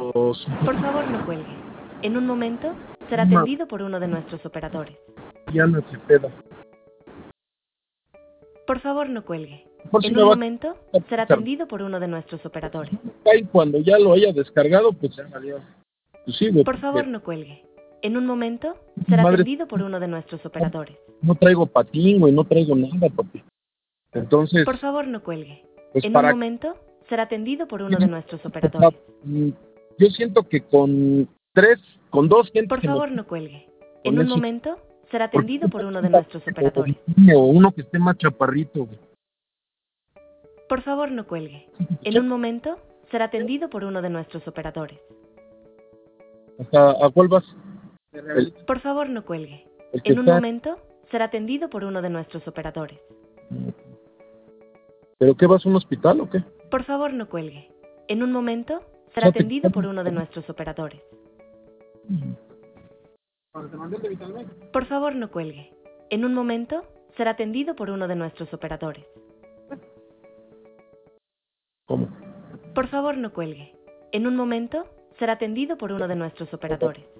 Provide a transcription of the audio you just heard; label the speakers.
Speaker 1: Por favor, no cuelgue. En un momento será atendido por uno de nuestros operadores.
Speaker 2: Diana Cepeda.
Speaker 1: Por favor, no cuelgue.
Speaker 2: Por si
Speaker 1: En
Speaker 2: me
Speaker 1: un
Speaker 2: va
Speaker 1: momento será atendido por uno de nuestros operadores.
Speaker 2: y cuando ya lo haya descargado, pues ya valió. Pues sí, güey,
Speaker 1: Por favor,
Speaker 2: porque
Speaker 1: no cuelgue. En un momento será
Speaker 2: madre,
Speaker 1: atendido por uno de nuestros operadores.
Speaker 2: no traigo patín, güey, no traigo nada, papi. Entonces,
Speaker 1: Por favor, no cuelgue.
Speaker 2: pues
Speaker 1: En un
Speaker 2: para
Speaker 1: momento será atendido por uno de nuestros operadores.
Speaker 2: yo siento que con dos gentes
Speaker 1: Por
Speaker 2: que me
Speaker 1: favor, no cuelgue. En
Speaker 2: con
Speaker 1: un
Speaker 2: eso,
Speaker 1: momento será
Speaker 2: porque
Speaker 1: atendido por uno de nuestros operadores.
Speaker 2: o uno que esté más chaparrito, güey.
Speaker 1: Por favor, no cuelgue. En un momento será atendido por uno de nuestros operadores.
Speaker 2: ¿A cuál vas? El,
Speaker 1: Por favor, no cuelgue.
Speaker 2: el que
Speaker 1: En un
Speaker 2: está,
Speaker 1: momento será atendido por uno de nuestros operadores.
Speaker 2: ¿pero qué vas a un hospital o qué?
Speaker 1: Por favor, no cuelgue. En un momento será atendido por uno de nuestros operadores. Por favor, no cuelgue. En un momento será atendido por uno de nuestros operadores.
Speaker 2: ¿Cómo?
Speaker 1: Por favor, no cuelgue. En un momento será atendido por uno de nuestros operadores.